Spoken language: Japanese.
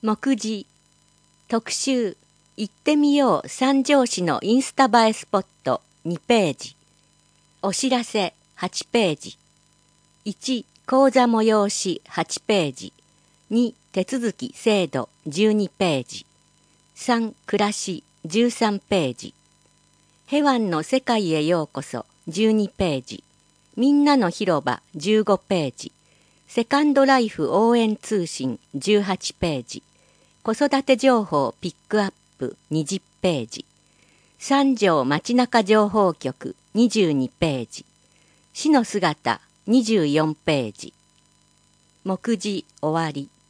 目次特集行ってみよう三条市のインスタ映えスポット2ページ。お知らせ8ページ。1講座催し8ページ。2手続き制度12ページ。3暮らし13ページ。ヘワンの世界へようこそ12ページ。みんなの広場15ページ。セカンドライフ応援通信18ページ。子育て情報ピックアップ20ページ。三条街中情報局22ページ。市の姿24ページ。目次終わり。